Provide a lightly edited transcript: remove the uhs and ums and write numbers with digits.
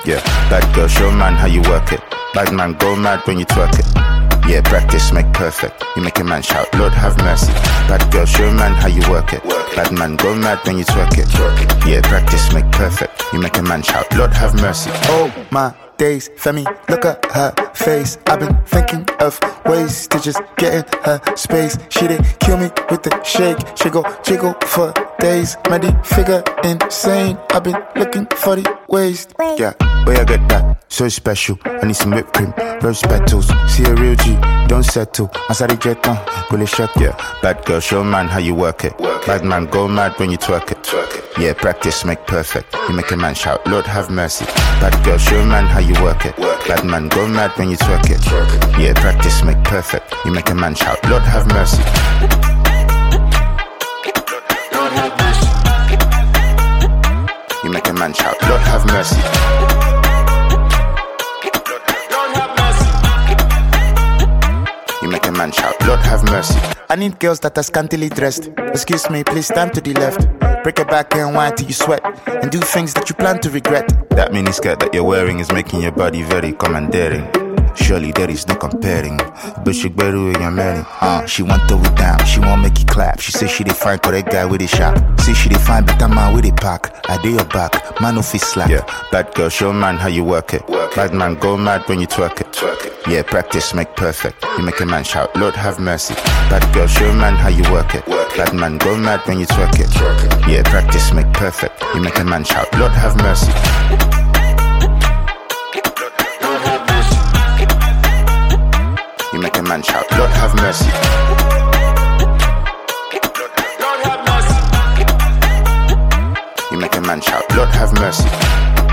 Yeah, bad girl, show man how you work it. Bad man, go mad when you twerk it. Yeah, practice make perfect. You make a man shout, Lord have mercy. Bad girl, show man how you work it. Bad man, go mad when you twerk it. Yeah, practice make perfect. You make a man shout, Lord have mercy. Oh my days, Femi, look at her face. I've been thinking of ways to just get in her space. She did kill me with the shake. She go jiggle for days. Muddy figure insane. I've been looking for the ways. Yeah, where I get that? So special. I need some whipped cream, rose petals. See a real G, don't settle. Asari jet on, go le shot. Yeah, bad girl, show man how you work it. Bad man, go mad when you twerk it. Yeah, practice make perfect. You make a man shout, Lord have mercy. Bad girl, show man how you work it. Bad man, go mad when you twerk it. Yeah, practice make perfect. You make a man shout, Lord have mercy. Lord have mercy. You make a man shout, Lord have mercy. Lord have mercy. You make a man shout, Lord have mercy. I need girls that are scantily dressed. Excuse me, please stand to the left. Break your back and whine till you sweat. And do things that you plan to regret. That miniskirt that you're wearing is making your body very commandeering. Surely there is no comparing. But she better in your man. She want to it down, she won't make it clap. She say she dey find correct guy with a shop. Say she dey find better man with a pack. I dey your back, man of his slack. Yeah, bad girl, show man how you work it. Bad man, go mad when you twerk it. Yeah, practice make perfect. You make a man shout, Lord have mercy. Bad girl, show man how you work it. Bad man, go mad when you twerk it. Yeah, practice make perfect. You make a man shout, Lord have mercy. Lord have mercy. You make a man shout, Lord have mercy. Lord have mercy. You make a man shout, Lord have mercy.